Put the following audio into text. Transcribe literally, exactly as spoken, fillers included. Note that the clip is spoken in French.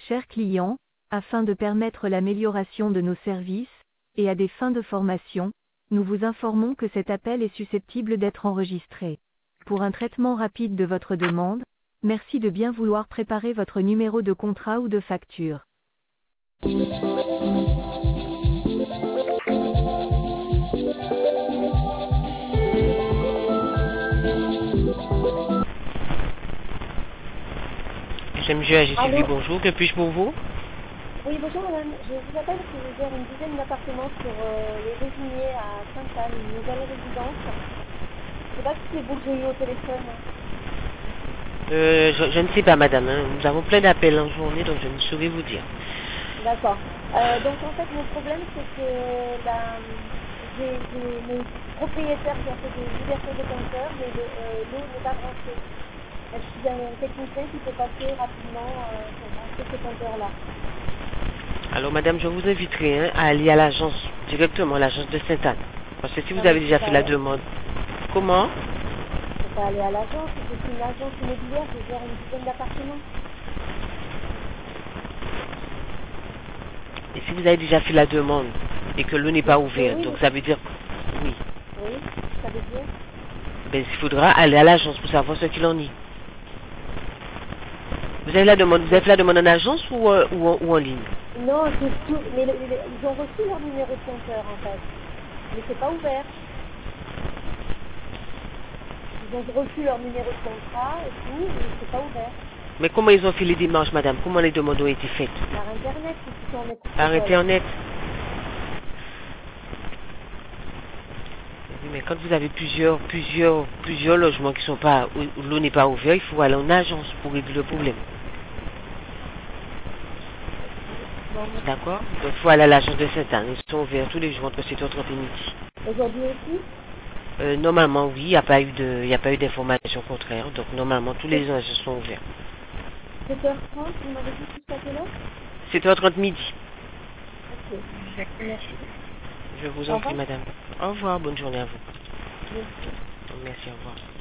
chers clients, afin de permettre l'amélioration de nos services, et à des fins de formation, nous vous informons que cet appel est susceptible d'être enregistré. Pour un traitement rapide de votre demande, merci de bien vouloir préparer votre numéro de contrat ou de facture. C'est M. Agisylvie, bonjour, que puis-je pour vous? Oui, bonjour madame, je vous appelle parce que je gère une dizaine d'appartements sur euh, les Résiniers à Sainte-Anne, une nouvelle résidence. Je ne sais pas si c'est vous que j'ai eu au téléphone. Euh, je, je ne sais pas, madame. Hein. Nous avons plein d'appels en journée, donc je ne saurais vous dire. D'accord. Euh, donc en fait, mon problème, c'est que la, j'ai, j'ai mon propriétaire qui a fait des ouvertures de compteurs, mais le, euh, l'eau n'est pas branchée. Est-ce qu'il y a un technicien qui peut passer rapidement euh, pour brancher ce compteur-là? Alors, madame, je vous inviterai hein, à aller à l'agence, directement à l'agence de Sainte-Anne. Parce que si vous Non, avez déjà fait la aller. demande... Comment? Je ne peux pas aller à l'agence, je suis une agence immobilière, je gère une dizaine d'appartements. Et si vous avez déjà fait la demande et que l'eau n'est pas ouverte, oui, donc oui. ça veut dire... Oui. Oui, ça veut dire? Ben, il faudra aller à l'agence pour savoir ce qu'il en est. Vous avez la demande, vous avez fait la demande en agence ou, euh, ou, en, ou en ligne? Non, c'est tout. Mais le, le, ils ont reçu leur numéro de compteur en fait. Mais c'est pas ouvert. Ils ont reçu leur numéro de contrat et tout, mais c'est pas ouvert. Mais comment ils ont fait les démarches, madame? Comment les demandes ont été faites? Par internet, ils sont en métropole. Par internet? Oui, mais quand vous avez plusieurs, plusieurs, plusieurs logements qui sont pas, où l'eau n'est pas ouverte, il faut aller en agence pour régler le problème. Bon, D'accord? Donc il faut aller à l'agence de Sainte-Anne. Ils sont ouverts tous les jours entre sept heures trente et midi. aujourd'hui aussi? Euh, normalement, oui, il n'y a pas eu de, il n'y a pas eu d'information contraire. Donc normalement, tous les agences sont ouverts. sept heures trente, vous m'avez dit jusqu'à quelle heure? sept heures trente midi. Ok, merci. Je vous Au en prie, revoir. madame. Au revoir, bonne journée à vous. Merci. Merci, au revoir.